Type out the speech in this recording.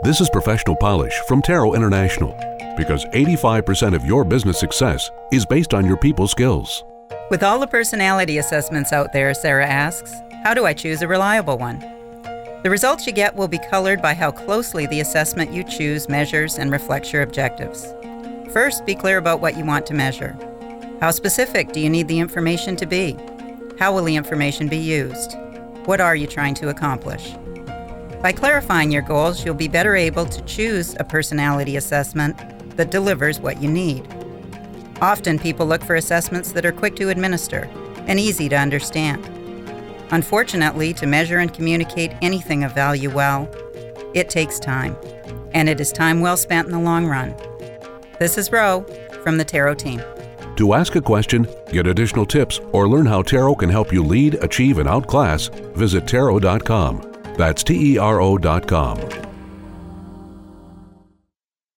This is Professional Polish from Tarot International, because 85% of your business success is based on your people skills. With all the personality assessments out there, Sarah asks, how do I choose a reliable one? The results you get will be colored by how closely the assessment you choose measures and reflects your objectives. First, be clear about what you want to measure. How specific do you need the information to be? How will the information be used? What are you trying to accomplish? By clarifying your goals, you'll be better able to choose a personality assessment that delivers what you need. Often, people look for assessments that are quick to administer and easy to understand. Unfortunately, to measure and communicate anything of value well, it takes time, and it is time well spent in the long run. This is Ro from the Tarot team. To ask a question, get additional tips, or learn how Tarot can help you lead, achieve, and outclass, visit Tarot.com. That's TERO.com.